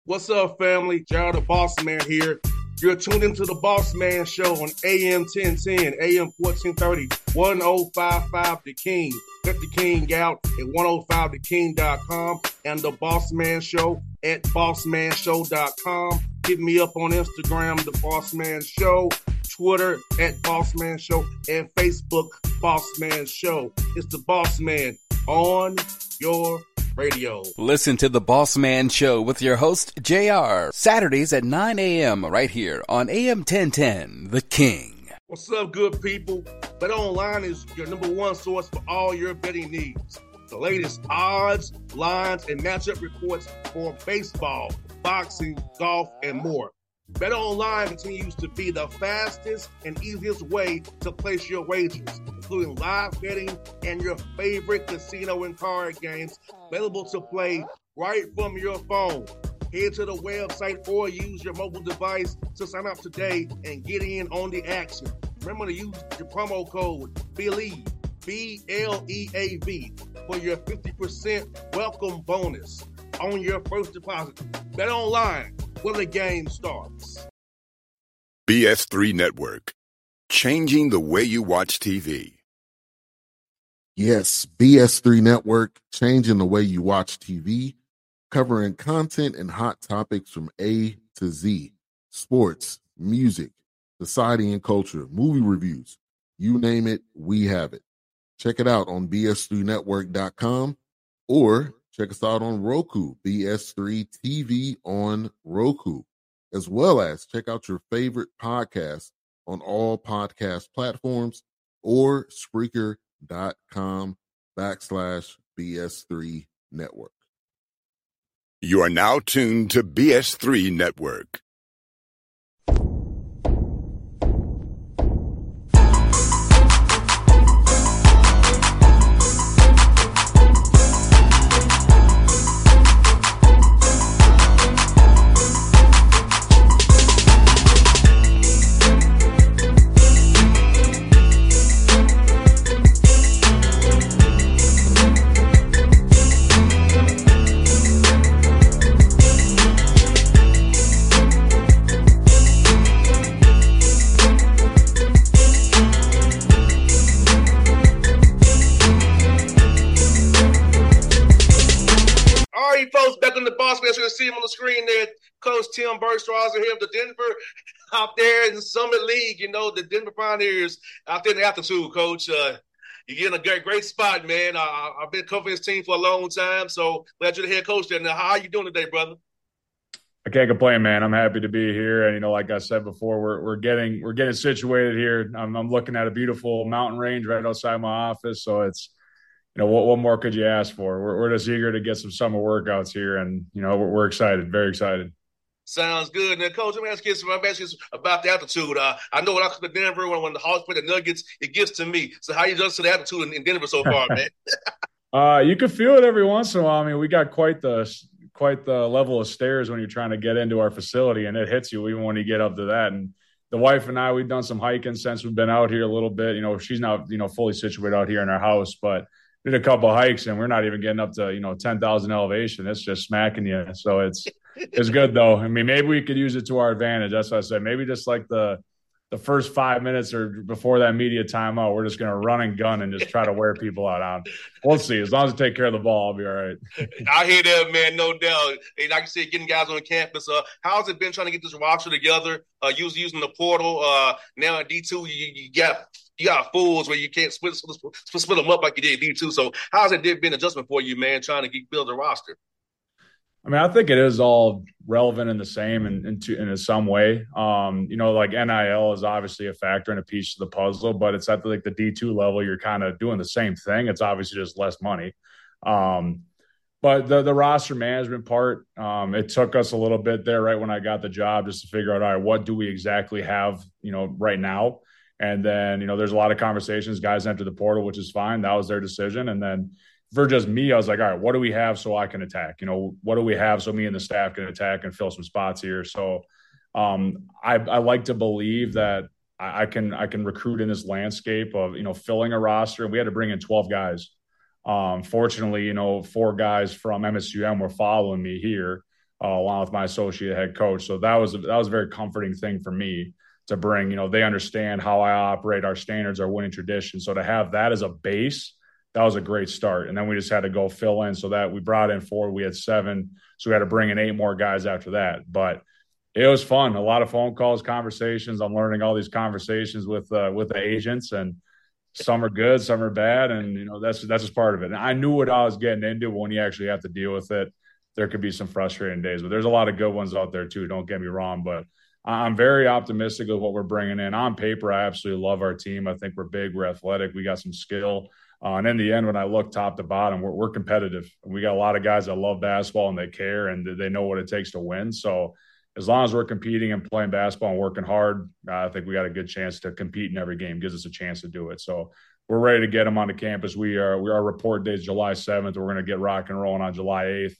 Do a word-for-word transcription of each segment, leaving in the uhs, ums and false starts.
What's up, family? Gerald the Boss Man here. You're tuned into the Boss Man Show on A M ten ten, A M fourteen thirty, ten fifty-five The King. Let the King out at ten fifty the king dot com and the Boss Man Show at boss man show dot com. Hit me up on Instagram, The Boss Man Show, Twitter at Boss Man Show, and Facebook, Boss Man Show. It's the Boss Man on your radio. Listen to The Boss Man Show with your host, J R, Saturdays at nine a.m. right here on A M ten ten, The King. What's up, good people? BetOnline is your number one source for all your betting needs. The latest odds, lines, and matchup reports for baseball, boxing, golf, and more. BetOnline continues to be the fastest and easiest way to place your wagers, including live betting and your favorite casino and card games available to play right from your phone. Head to the website or use your mobile device to sign up today and get in on the action. Remember to use your promo code BELIEVE, B L E A V, for your fifty percent welcome bonus on your first deposit. BetOnline, where the game starts. B S three Network, changing the way you watch T V. Yes, B S three Network, changing the way you watch T V, covering content and hot topics from A to Z, sports, music, society and culture, movie reviews, you name it, we have it. Check it out on B S three network dot com or check us out on Roku, B S three T V on Roku, as well as check out your favorite podcasts on all podcast platforms or Spreaker.com backslash BS3 Network. You are now tuned to B S three Network. See him on the screen there, Coach Tim Bergstraw here of the Denver out there in the Summit League. You know, the Denver Pioneers out there in the altitude, Coach. Uh, you're getting a great, great spot, man. I, I've been covering this team for a long time, so glad you're the head coach there. Now, how are you doing today, brother? I can't complain, man. I'm happy to be here, and you know, like I said before, we're we're getting we're getting situated here. I'm, I'm looking at a beautiful mountain range right outside my office, so it's. You know, what, what more could you ask for? We're, we're just eager to get some summer workouts here, and, you know, we're, we're excited, very excited. Sounds good. Now, Coach, let me ask you some questions about the altitude. Uh, I know when I come to Denver, when, when the Hawks play the Nuggets, it gets to me. So how you adjust to the altitude in, in Denver so far, man? uh, you can feel it every once in a while. I mean, we got quite the quite the level of stairs when you're trying to get into our facility, and it hits you even when you get up to that. And the wife and I, we've done some hiking since we've been out here a little bit. You know, she's now, you know, fully situated out here in our house, but did a couple of hikes and we're not even getting up to, you know, ten thousand elevation. It's just smacking you. So it's, it's good though. I mean, maybe we could use it to our advantage. That's what I said. Maybe just like the, the first five minutes or before that media timeout, we're just going to run and gun and just try to wear people out on. We'll see. As long as we take care of the ball, I'll be all right. I hear that, man. No doubt. Hey, like you said, getting guys on campus. Uh, how's it been trying to get this roster together? Uh, using, using the portal. Uh, now at D two, you, you got you got fools where you can't split, split, split them up like you did D two. So how's it been an adjustment for you, man, trying to get, build a roster? I mean, I think it is all relevant and the same in, in, to, in some way. Um, you know, like N I L is obviously a factor and a piece of the puzzle, but it's at the, like the D two level, you're kind of doing the same thing. It's obviously just less money. Um, but the, the roster management part, um, it took us a little bit there right when I got the job just to figure out, all right, what do we exactly have, you know, right now? And then, you know, there's a lot of conversations, guys enter the portal, which is fine. That was their decision. And then for just me, I was like, all right, what do we have so I can attack? You know, what do we have so me and the staff can attack and fill some spots here? So um, I, I like to believe that I, I can I can recruit in this landscape of, you know, filling a roster. We had to bring in twelve guys. Um, fortunately, you know, four guys from M S U M were following me here. uh, along with my associate head coach. So that was, that was a very comforting thing for me to bring. You know, they understand how I operate, our standards, our winning tradition. So to have that as a base, that was a great start. And then we just had to go fill in, so that we brought in four, we had seven. So we had to bring in eight more guys after that. But it was fun. A lot of phone calls, conversations. I'm learning all these conversations with, uh, with the agents, and some are good, some are bad. And, you know, that's, that's just part of it. And I knew what I was getting into, but when you actually have to deal with it, there could be some frustrating days, but there's a lot of good ones out there too. Don't get me wrong, but I'm very optimistic of what we're bringing in. On paper, I absolutely love our team. I think we're big, we're athletic, we got some skill. Uh, and in the end, when I look top to bottom, we're, we're competitive. We got a lot of guys that love basketball and they care and they know what it takes to win. So as long as we're competing and playing basketball and working hard, uh, I think we got a good chance to compete in every game. Gives us a chance to do it. So we're ready to get them onto campus. We are, we, our report date is July seventh. We're going to get rock and rolling on July eighth.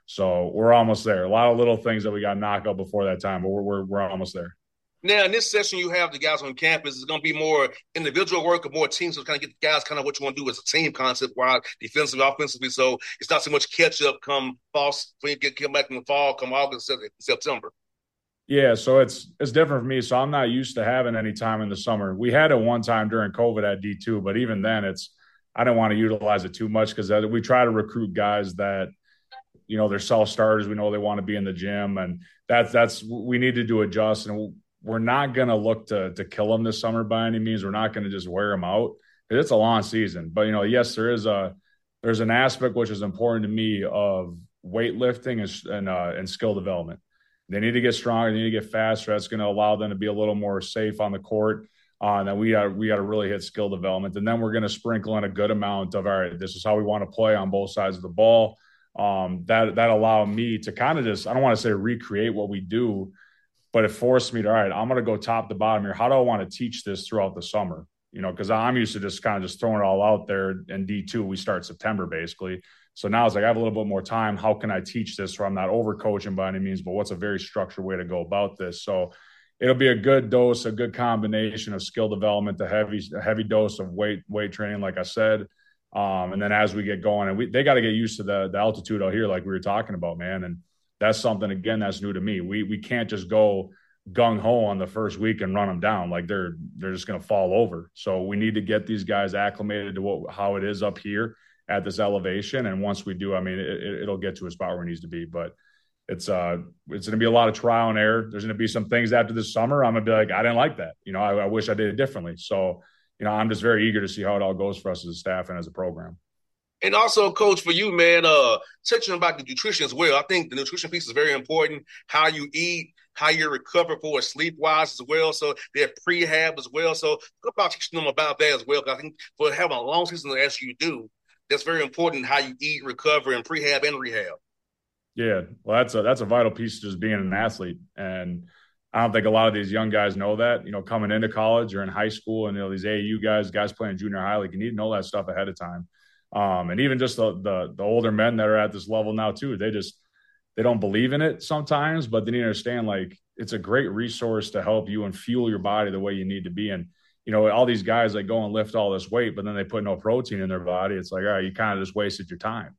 So we're almost there. A lot of little things that we got knocked out before that time, but we're, we're, we're almost there. Now, in this session, you have the guys on campus. It's going to be more individual work or more teams. So kind of get the guys kind of what you want to do as a team concept, while defensively, offensively. So it's not so much catch up come fall, when you get come back in the fall, come August, September. Yeah, so it's it's different for me. So I'm not used to having any time in the summer. We had it one time during COVID at D two, but even then, it's I didn't want to utilize it too much because we try to recruit guys that, you know, they're self-starters. We know they want to be in the gym, and that's that's we need to do adjust. And we're not going to look to to kill them this summer by any means. We're not going to just wear them out. It's a long season, but you know, yes, there is a there's an aspect which is important to me of weightlifting and and, uh, and skill development. They need to get stronger. They need to get faster. That's going to allow them to be a little more safe on the court. Uh, and then we got we got to really hit skill development. And then we're going to sprinkle in a good amount of, all right, this is how we want to play on both sides of the ball. Um, that that allowed me to kind of just, I don't want to say recreate what we do, but it forced me to, all right, I'm going to go top to bottom here. How do I want to teach this throughout the summer? You know, because I'm used to just kind of just throwing it all out there. In D two, we start September basically. So now it's like I have a little bit more time. How can I teach this where I'm not overcoaching by any means, but what's a very structured way to go about this? So it'll be a good dose, a good combination of skill development, a heavy, a heavy dose of weight weight training, like I said. Um, and then as we get going, and we, they got to get used to the, the altitude out here, like we were talking about, man. And that's something, again, that's new to me. We we can't just go gung ho on the first week and run them down. Like they're they're just going to fall over. So we need to get these guys acclimated to what how it is up here at this elevation. And once we do, I mean, it, it'll get to a spot where it needs to be. But it's uh, it's going to be a lot of trial and error. There's going to be some things after this summer I'm going to be like, I didn't like that. You know, I, I wish I did it differently. So, you know, I'm just very eager to see how it all goes for us as a staff and as a program. And also, Coach, for you, man, uh, touching about the nutrition as well. I think the nutrition piece is very important. How you eat, how you recover for it sleep-wise as well. So they have prehab as well. So talk about teaching them about that as well. Because I think for having a long season as you do, that's very important, how you eat, recover, and prehab and rehab. Yeah, well, that's a that's a vital piece of just being an athlete. And I don't think a lot of these young guys know that, you know, coming into college or in high school, and, you know, these A A U guys, guys playing junior high, like you need to know that stuff ahead of time. Um, and even just the, the the older men that are at this level now too, they just they don't believe in it sometimes, but they need to understand, like, it's a great resource to help you and fuel your body the way you need to be. And, you know, all these guys that go and lift all this weight, but then they put no protein in their body. It's like, all right, you kind of just wasted your time.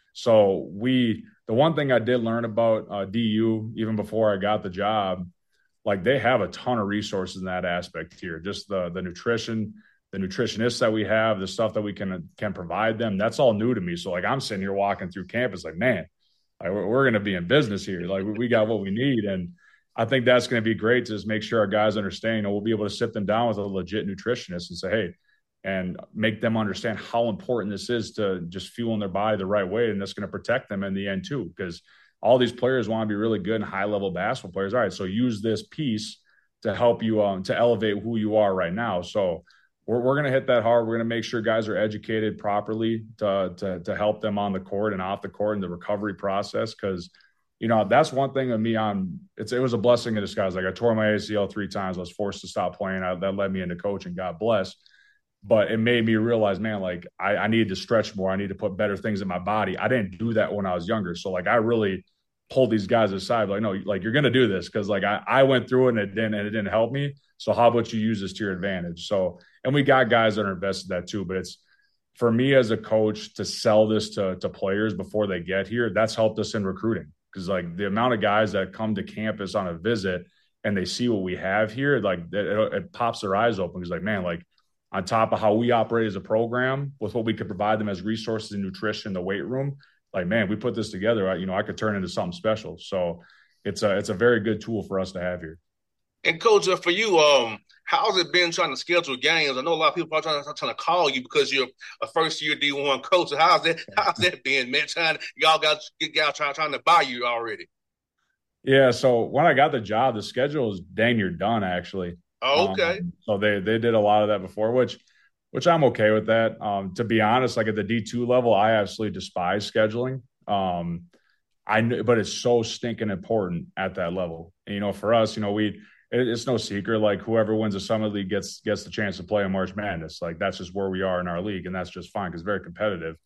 So we, the one thing I did learn about uh, D U, even before I got the job, like they have a ton of resources in that aspect here. Just the the nutrition, the nutritionists that we have, the stuff that we can can provide them. That's all new to me. So like I'm sitting here walking through campus, like, man, like we're, we're going to be in business here. Like we got what we need, and I think that's going to be great to just make sure our guys understand. You know, we'll be able to sit them down with a legit nutritionist and say, hey, and make them understand how important this is to just fueling their body the right way, and that's going to protect them in the end too, because all these players want to be really good and high-level basketball players. All right, so use this piece to help you um, to elevate who you are right now. So we're we're going to hit that hard. We're going to make sure guys are educated properly to, to to help them on the court and off the court in the recovery process, because, you know, that's one thing with me on it's it was a blessing in disguise. Like I tore my A C L three times. I was forced to stop playing. I, that led me into coaching. God bless. But it made me realize, man, like I, I needed to stretch more. I need to put better things in my body. I didn't do that when I was younger. So like I really pulled these guys aside, like, no, like you're going to do this. Cause like I, I went through it and it didn't, and it didn't help me. So how about you use this to your advantage? So, and we got guys that are invested in that too, but it's for me as a coach to sell this to, to players before they get here. That's helped us in recruiting. because like the amount of guys that come to campus on a visit and they see what we have here, like it, it pops their eyes open. Because like, man, like on top of how we operate as a program with what we could provide them as resources and nutrition, the weight room, like, man, we put this together, you know, I could turn into something special. So it's a, it's a very good tool for us to have here. And Coach, for you, um, how's it been trying to schedule games? I know a lot of people are trying to, trying to call you because you're a first-year D one coach. So how's that? How's that been, man? Trying y'all got y'all trying trying to buy you already. Yeah. So when I got the job, the schedule is dang near done, actually. Oh, okay. Um, so they they did a lot of that before, which which I'm okay with that. Um, to be honest, like at the D two level, I absolutely despise scheduling. Um, I kn- but it's so stinking important at that level. And, you know, for us, you know, we. It's no secret, like whoever wins the Summit League gets gets the chance to play in March Madness. Like that's just where we are in our league, and that's just fine because it's very competitive.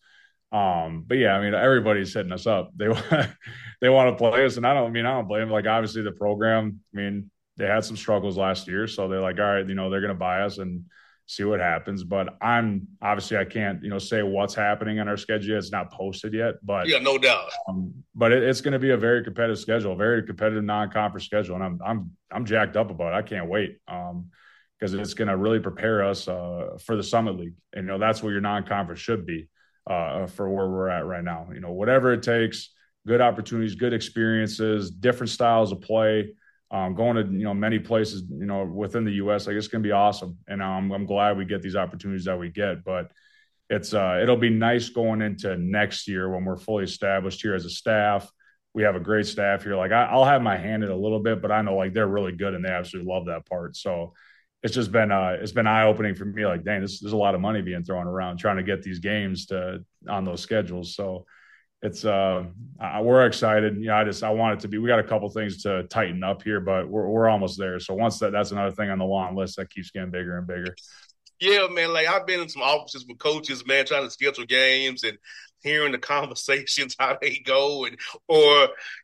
Um, but yeah, I mean, everybody's hitting us up. They they want to play us, and I don't I mean I don't blame them. Like obviously the program, I mean, they had some struggles last year, so they're like, all right, you know, they're going to buy us and see what happens. But I'm obviously I can't you know say what's happening on our schedule. It's not posted yet, but yeah, no doubt. Um, but it, it's going to be a very competitive schedule, a very competitive non-conference schedule, and I'm I'm I'm jacked up about it. I can't wait um, because it's going to really prepare us uh, for the Summit League. And you know that's what your non-conference should be uh, for where we're at right now. You know, whatever it takes, good opportunities, good experiences, different styles of play. Um, going to you know many places you know within the U S, like it's going to be awesome, and um, I'm glad we get these opportunities that we get. But it's uh, it'll be nice going into next year when we're fully established here as a staff. We have a great staff here. Like I, I'll have my hand in a little bit, but I know like they're really good and they absolutely love that part. So it's just been uh, it's been eye opening for me. Like, dang, this, there's a lot of money being thrown around trying to get these games to on those schedules. So. It's uh, we're excited. You know, I just I want it to be. We got a couple things to tighten up here, but we're we're almost there. So once that, that's another thing on the long list that keeps getting bigger and bigger. Yeah, man. Like I've been in some offices with coaches, man, trying to schedule games and hearing the conversations how they go, and or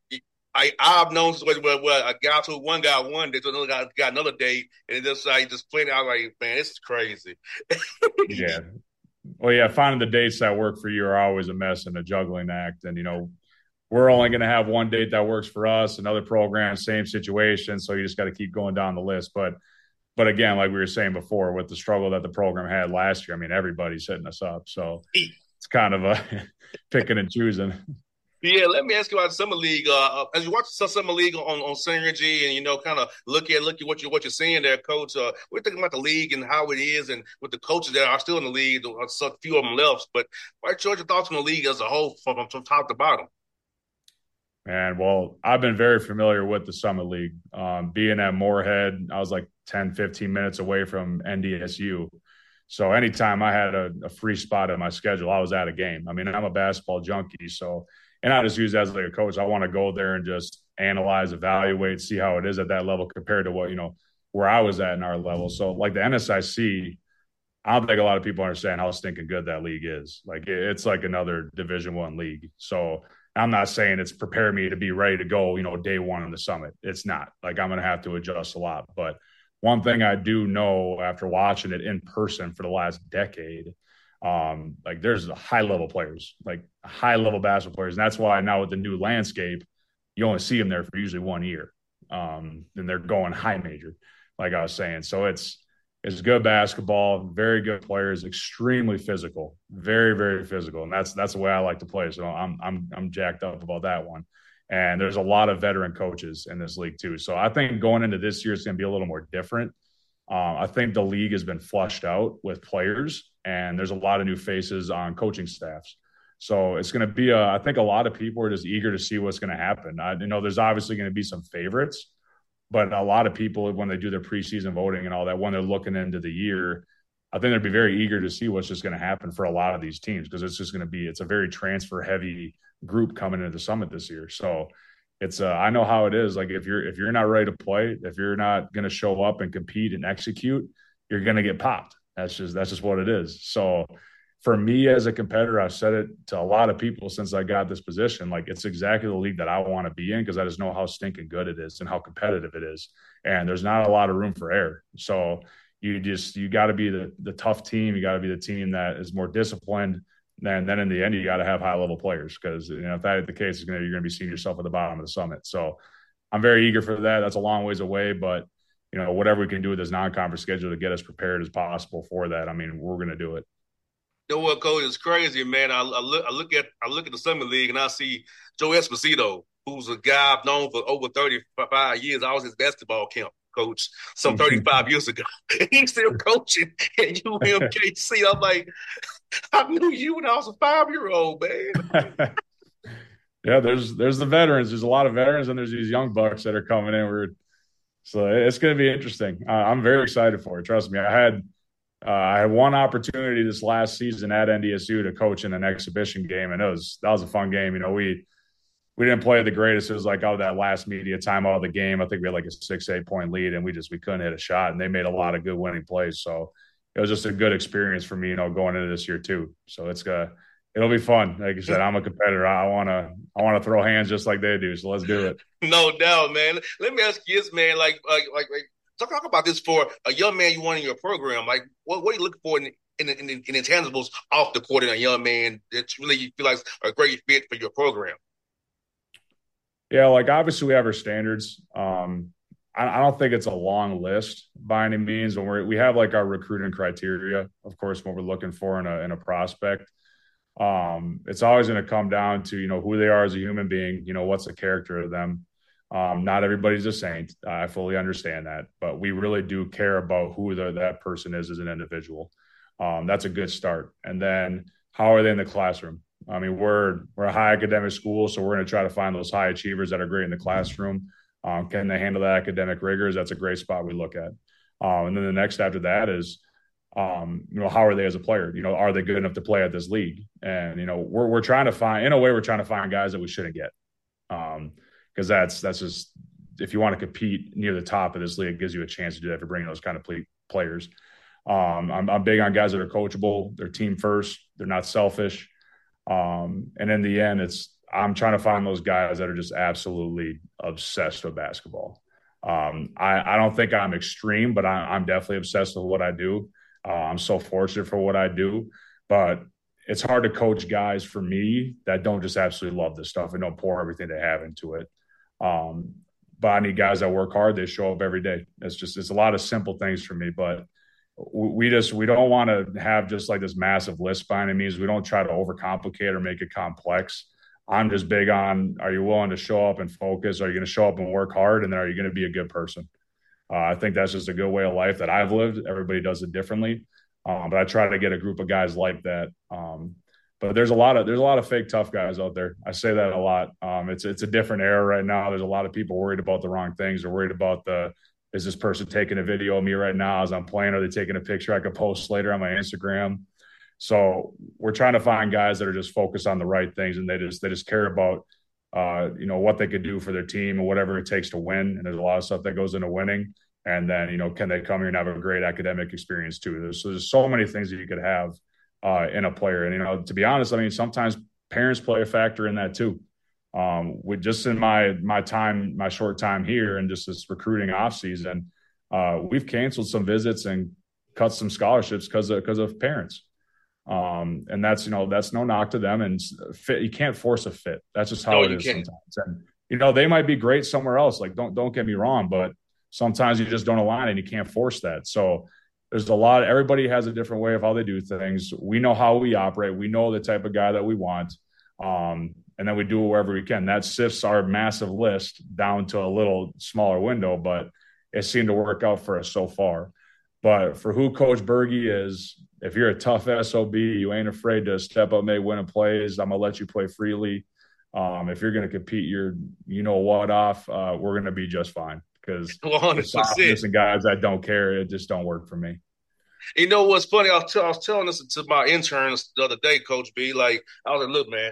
I I've known situations where, where a guy told one guy one day, to another guy got another date, and just like just playing. I was like, man, this is crazy. Yeah. Well, yeah, finding the dates that work for you are always a mess and a juggling act. And, you know, we're only going to have one date that works for us. Another program, same situation. So you just got to keep going down the list. But, but again, like we were saying before, with the struggle that the program had last year, I mean, everybody's hitting us up. So it's kind of a picking and choosing. Yeah, let me ask you about Summer League. Uh, as you watch the Summer League on, on Synergy and, you know, kind of look at look at what, you, what you're seeing there, Coach, uh, we're thinking about the league and how it is and with the coaches that are still in the league, a few of them left. But what's your thoughts on the league as a whole from, from top to bottom? And, well, I've been very familiar with the Summer League. Um, being at Moorhead, I was like ten, fifteen minutes away from N D S U. So anytime I had a, a free spot in my schedule, I was at a game. I mean, I'm a basketball junkie, so – and I just use that as like a coach. I want to go there and just analyze, evaluate, see how it is at that level compared to what, you know, where I was at in our level. So like the N S I C, I don't think a lot of people understand how stinking good that league is. Like it's like another Division One league. So I'm not saying it's prepared me to be ready to go, you know, day one on the Summit. It's not. Like I'm going to have to adjust a lot. But one thing I do know after watching it in person for the last decade, um, like there's high level players, like high level basketball players. And that's why now with the new landscape, you only see them there for usually one year. Um, and they're going high major, like I was saying. So it's, it's good basketball, very good players, extremely physical, very, very physical. And that's, that's the way I like to play. So I'm, I'm, I'm jacked up about that one. And there's a lot of veteran coaches in this league too. So I think going into this year, it's going to be a little more different. Uh, I think the league has been flushed out with players, and there's a lot of new faces on coaching staffs. So it's going to be, a, I think a lot of people are just eager to see what's going to happen. I, you know, there's obviously going to be some favorites, but a lot of people, when they do their preseason voting and all that, when they're looking into the year, I think they'd be very eager to see what's just going to happen for a lot of these teams, because it's just going to be, it's a very transfer heavy group coming into the Summit this year. So it's, uh, I know how it is. Like if you're, if you're not ready to play, if you're not going to show up and compete and execute, you're going to get popped. That's just, that's just what it is. So for me as a competitor, I've said it to a lot of people since I got this position, like it's exactly the league that I want to be in, because I just know how stinking good it is and how competitive it is. And there's not a lot of room for error. So you just, you got to be the, the tough team. You got to be the team that is more disciplined, And then in the end, you got to have high-level players because, you know, if that is the case, you're going to be seeing yourself at the bottom of the summit. So I'm very eager for that. That's a long ways away, but, you know, whatever we can do with this non-conference schedule to get us prepared as possible for that, I mean, we're going to do it. You know what, Coach? It's crazy, man. I, I look, I look at, I look at the Summer League, and I see Joe Esposito, who's a guy I've known for over thirty-five years. I was his basketball camp coach some thirty-five years ago. And he's still coaching at U M K C. I'm like, I knew you when I was a five-year-old, man. Yeah, there's there's the veterans. There's a lot of veterans, and there's these young bucks that are coming in. We're, so it's going to be interesting. Uh, I'm very excited for it. Trust me. I had uh, I had one opportunity this last season at N D S U to coach in an exhibition game, and it was that was a fun game. You know, we we didn't play the greatest. It was like, oh, that last media time out of the game, I think we had like a six, eight point lead, and we just we couldn't hit a shot, and they made a lot of good winning plays. So it was just a good experience for me, you know, going into this year too. So it's gonna it'll be fun. Like you said, I'm a competitor. I wanna I wanna throw hands just like they do. So let's do it. No doubt, man. Let me ask you this, man. Like, like, like, like talk, talk about this for a young man you want in your program. Like, what, what are you looking for in in, in, in intangibles off the court in a young man that really you feel like a great fit for your program? Yeah, like obviously we have our standards. Um, I, I don't think it's a long list by any means. When we we have like our recruiting criteria, of course, what we're looking for in a in a prospect. Um, it's always going to come down to, you know, who they are as a human being, you know, what's the character of them. Um, not everybody's a saint. I fully understand that, but we really do care about who the, that person is as an individual. Um, that's a good start. And then how are they in the classroom? I mean, we're, we're a high academic school, so we're going to try to find those high achievers that are great in the classroom. Um, can they handle the academic rigors? That's a great spot we look at. Um, and then the next after that is, Um, you know, how are they as a player? You know, are they good enough to play at this league? And, you know, we're we're trying to find, in a way, we're trying to find guys that we shouldn't get. Um, because that's that's just, if you want to compete near the top of this league, it gives you a chance to do that if you're bringing those kind of play, players. Um, I'm, I'm big on guys that are coachable. They're team first. They're not selfish. Um, and in the end, it's I'm trying to find those guys that are just absolutely obsessed with basketball. Um, I, I don't think I'm extreme, but I, I'm definitely obsessed with what I do. Uh, I'm so fortunate for what I do, but it's hard to coach guys for me that don't just absolutely love this stuff and don't pour everything they have into it. Um, but I need guys that work hard. They show up every day. It's just, it's a lot of simple things for me, but we just, we don't want to have just like this massive list by any means. We don't try to overcomplicate or make it complex. I'm just big on, are you willing to show up and focus? Are you going to show up and work hard? And then are you going to be a good person? Uh, I think that's just a good way of life that I've lived. Everybody does it differently. Um, but I try to get a group of guys like that. Um, but there's a lot of, there's a lot of fake tough guys out there. I say that a lot. Um, it's, it's a different era right now. There's a lot of people worried about the wrong things. They're worried about the, is this person taking a video of me right now as I'm playing? Are they taking a picture I could post later on my Instagram? So we're trying to find guys that are just focused on the right things. And they just, they just care about, uh, you know, what they could do for their team and whatever it takes to win. And there's a lot of stuff that goes into winning. And then, you know, can they come here and have a great academic experience too? There's, so there's so many things that you could have uh, in a player. And, you know, to be honest, I mean, sometimes parents play a factor in that too. Um, with just in my, my time, my short time here and just this recruiting off season, uh, we've canceled some visits and cut some scholarships because of, because of parents. Um, and that's, you know, that's no knock to them, and fit, you can't force a fit. That's just how no, it is can't. sometimes. And, you know, they might be great somewhere else. Like, don't, don't get me wrong, but sometimes you just don't align and you can't force that. So there's a lot, everybody has a different way of how they do things. We know how we operate. We know the type of guy that we want. Um, and then we do it wherever we can. That sifts our massive list down to a little smaller window, but it seemed to work out for us so far. But for who Coach Berge is, if you're a tough S O B, you ain't afraid to step up, make winning plays, I'm going to let you play freely. Um, if you're going to compete your, you know what, off, uh, we're going to be just fine. Because the guys that don't care, it just don't work for me. You know what's funny? I was, t- I was telling this to my interns the other day, Coach B. Like, I was like, look, man,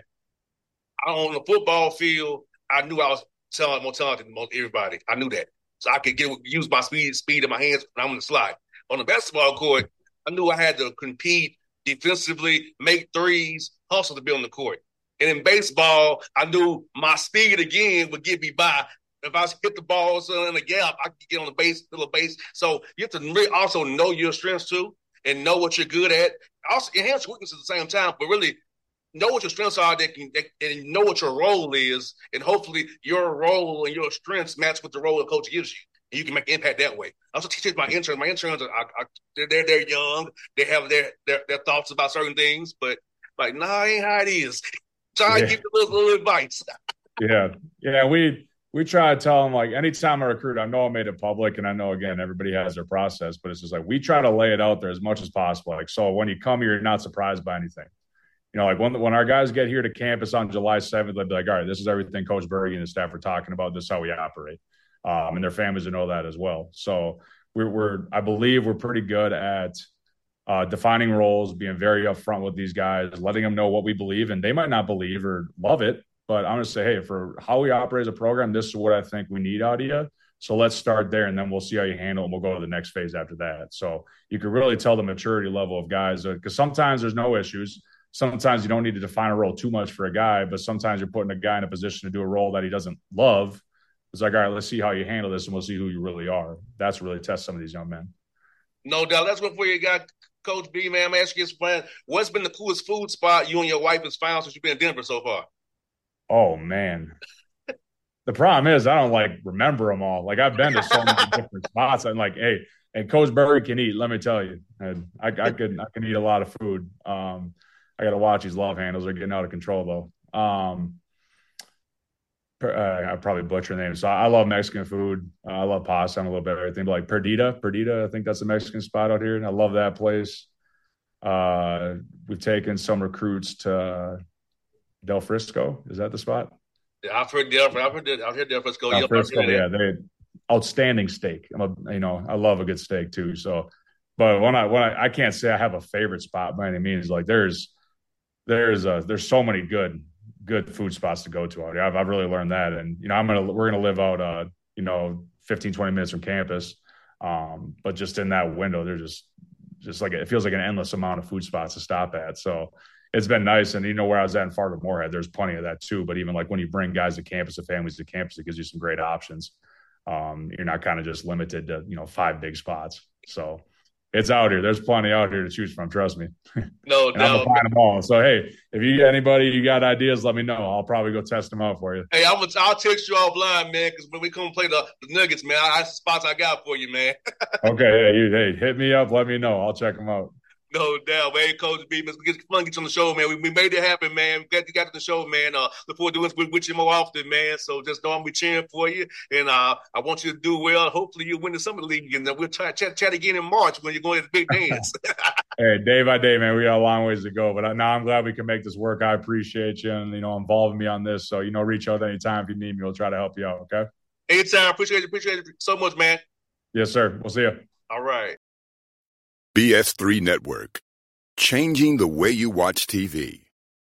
I, on the football field, I knew I was telling more talented than most everybody. I knew that. So I could get use my speed speed in my hands when I'm on the slide. On the basketball court, I knew I had to compete defensively, make threes, hustle to be on the court. And in baseball, I knew my speed again would get me by. If I hit the ball so in a gap, I could get on the base, little base. So you have to really also know your strengths too and know what you're good at. Also enhance your weaknesses at the same time, but really know what your strengths are, they can, they, and know what your role is, and hopefully your role and your strengths match with the role the coach gives you. And you can make impact that way. I also teach my interns. My interns are, are, are they're, they're they're young. They have their, their their thoughts about certain things, but like, nah, ain't how it is. Try yeah. to give you a little, little advice. yeah, yeah, we we try to tell them, like, anytime I recruit, I know I made it public, and I know, again, everybody has their process, but it's just like we try to lay it out there as much as possible. Like, so when you come here, you're not surprised by anything. You know, like when when our guys get here to campus on July seventh, they'll be like, all right, this is everything Coach Berge and his staff are talking about. This is how we operate. Um, and their families will know that as well. So we're, we're I believe we're pretty good at uh, defining roles, being very upfront with these guys, letting them know what we believe. And they might not believe or love it, but I'm going to say, hey, for how we operate as a program, this is what I think we need out of you. So let's start there, and then we'll see how you handle it, and we'll go to the next phase after that. So you can really tell the maturity level of guys, because sometimes there's no issues. Sometimes you don't need to define a role too much for a guy, but sometimes you're putting a guy in a position to do a role that he doesn't love. It's like, all right, let's see how you handle this, and we'll see who you really are. That's really test some of these young men. No doubt. That's before you got Coach B, man. I'm asking you, friend, what's been the coolest food spot you and your wife has found since you've been in Denver so far? Oh, man. The problem is I don't, like, remember them all. Like, I've been to so many different spots. I'm like, hey, and Coach Berge can eat, let me tell you. And I, I, can, I can eat a lot of food. Um, I got to watch these love handles. They're getting out of control, though. Um, uh, I probably butcher the name. So I love Mexican food. Uh, I love pasta and a little bit of everything. But like Perdita, Perdita, I think that's a Mexican spot out here. And I love that place. Uh, we've taken some recruits to Del Frisco. Is that the spot? Yeah, I've heard Del, I've heard, I've heard Del Frisco. Del Frisco, yeah, they outstanding steak. I'm a, you know, I love a good steak too. So, but when I when I, I can't say I have a favorite spot by any means. Like there's there's a, there's so many good good food spots to go to out here. I've, I've really learned that, and you know, I'm gonna we're gonna live out uh you know fifteen, twenty minutes from campus, um, but just in that window, there's just just like it feels like an endless amount of food spots to stop at. So it's been nice. And you know, where I was at in Fargo Moorhead, there's plenty of that too. But even like when you bring guys to campus and families to campus, it gives you some great options. Um, you're not kind of just limited to, you know, five big spots. So it's out here. There's plenty out here to choose from. Trust me. No and doubt. I'm gonna find them all. So, hey, if you get anybody, you got ideas, let me know. I'll probably go test them out for you. Hey, I'm gonna, I'll text you offline, man, because when we come play the, the Nuggets, man, I, I spots I got for you, man. Okay. Hey, you, hey, hit me up. Let me know. I'll check them out. No doubt, man. Coach B, it's fun to get you on the show, man. We, we made it happen, man. We got, got to the show, man. Uh, look forward to doing this with you more often, man. So just know I'm be cheering for you, and uh, I want you to do well. Hopefully, you win the Summer League, and we'll try chat chat again in March when you're going to the big dance. Hey, day by day, man. We got a long ways to go, but now I'm glad we can make this work. I appreciate you, and you know, involving me on this. So you know, reach out anytime if you need me. We'll try to help you out. Okay. Anytime. Appreciate it. Appreciate it so much, man. Yes, sir. We'll see you. All right. B S three Network. Changing the way you watch T V.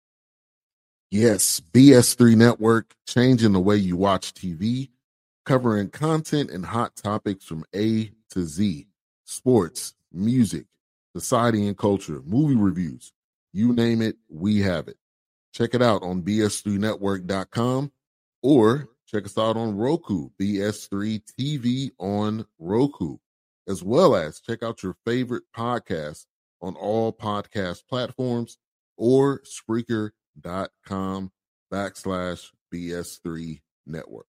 Yes, B S three Network, changing the way you watch T V, covering content and hot topics from A to Z, sports, music, society and culture, movie reviews, you name it, we have it. Check it out on B S three network dot com or check us out on Roku, B S three T V on Roku, as well as check out your favorite podcast on all podcast platforms or Spreaker.com backslash BS3 Network.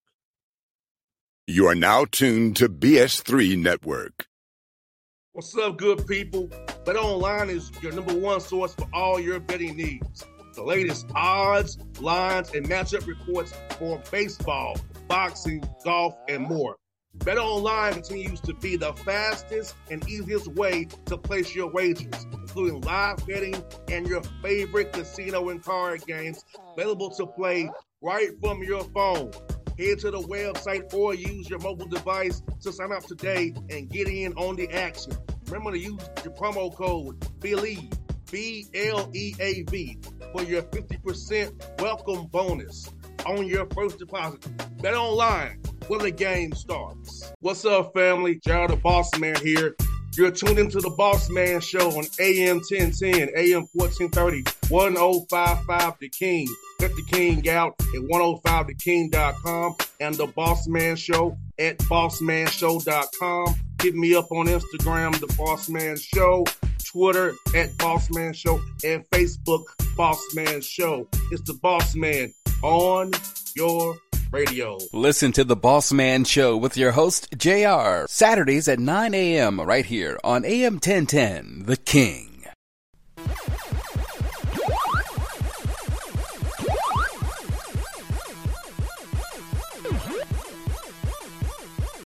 You are now tuned to B S three Network. What's up, good people? BetOnline is your number one source for all your betting needs. The latest odds, lines, and matchup reports for baseball, boxing, golf, and more. BetOnline continues to be the fastest and easiest way to place your wagers, including live betting and your favorite casino and card games available to play right from your phone. Head to the website or use your mobile device to sign up today and get in on the action. Remember to use your promo code BELIEVE, B L E A V, for your fifty percent welcome bonus on your first deposit. BetOnline, where the game starts. What's up, family? Gerald the Boss Man here. You're tuned into the Boss Man Show on A M ten ten, A M fourteen thirty, ten fifty-five The King. Check The King out at ten fifty the king dot com and the Boss Man Show at boss man show dot com. Hit me up on Instagram, The Boss Man Show. Twitter at Boss Man Show, and Facebook Boss Man Show. It's the Boss Man on your radio. Listen to the Boss Man Show with your host, J R, Saturdays at nine a.m. right here on A M ten ten, The King.